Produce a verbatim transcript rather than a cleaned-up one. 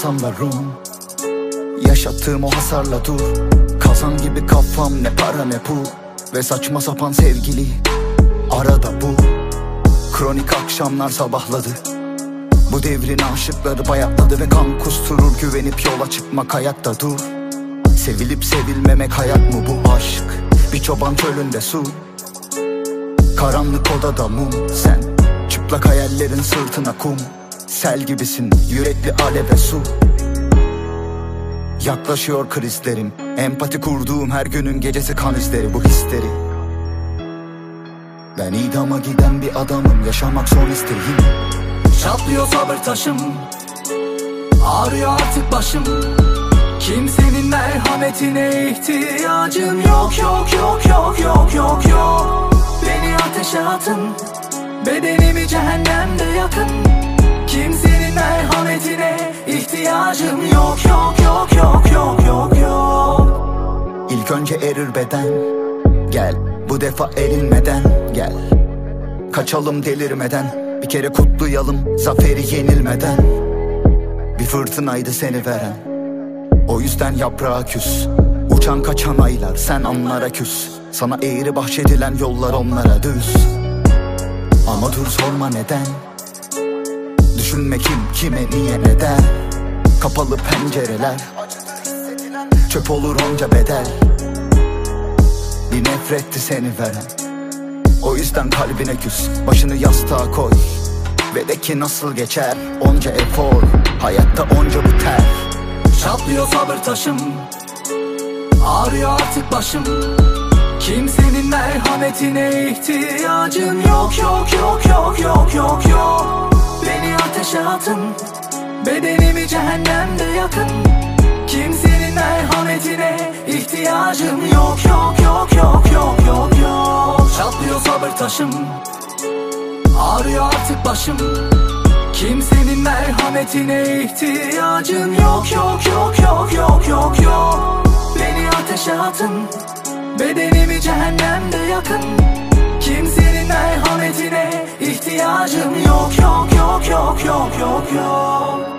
masallarım. Yaşattığım o hasarla dur. Kazan gibi kafam, ne para ne pul. Ve saçma sapan sevgili arada bu. Kronik akşamlar sabahladı. Bu devrin aşıkları bayatladı ve kan kusturur. Güvenip yola çıkmak, ayakta dur. Sevilip sevilmemek hayat mı bu aşk? Bir çoban çölünde su, karanlık odada mum. Sen çıplak hayallerin sırtına kum. Sel gibisin, yürekli alev ve su. Yaklaşıyor krizlerim, empati kurduğum her günün gecesi kan izleri. Bu histeri. Ben idama giden bir adamım, yaşamak son isteğim. Çatlıyor sabır taşım, ağrıyor artık başım. Kimsenin merhametine ihtiyacım yok, yok, yok, yok, yok, yok, yok. Beni ateşe atın, bedenimi cehennemde yakın. Kimsenin merhametine ihtiyacım yok, yok, yok, yok, yok, yok, yok. İlk önce erir beden, gel bu defa erinmeden gel. Kaçalım delirmeden, bir kere kutlayalım zaferi yenilmeden. Bir fırtınaydı seni veren, o yüzden yaprağa küs. Uçan kaçan aylar, sen anlara küs. Sana eğri bahşedilen yollar onlara düz. Ama dur sorma neden, düşünme kim kime niye neden. Kapalı pencereler, çöp olur onca bedel. Bir nefretti seni veren, o yüzden kalbine küs. Başını yastığa koy ve de ki nasıl geçer onca efor, hayatta onca bu ter. Çatlıyor sabır taşım, ağrıyor artık başım. Kimsenin merhametine ihtiyacım yok, yok, yok, yok, yok, yok, yok. Beni ateşe atın, bedenimi cehennemde yakın. Kimsenin merhametine ihtiyacım yok, yok, yok, yok, yok, yok, yok. Çatlıyor sabır taşım, ağrıyor artık başım. Kimsenin merhametine ihtiyacım yok, yok, yok, yok, yok, yok, yok. Beni ateşe atın, bedenimi cehennemde yakın. Kimsenin merhametine ihtiyacım yok, yok, yok, yok, yok, yok, yok.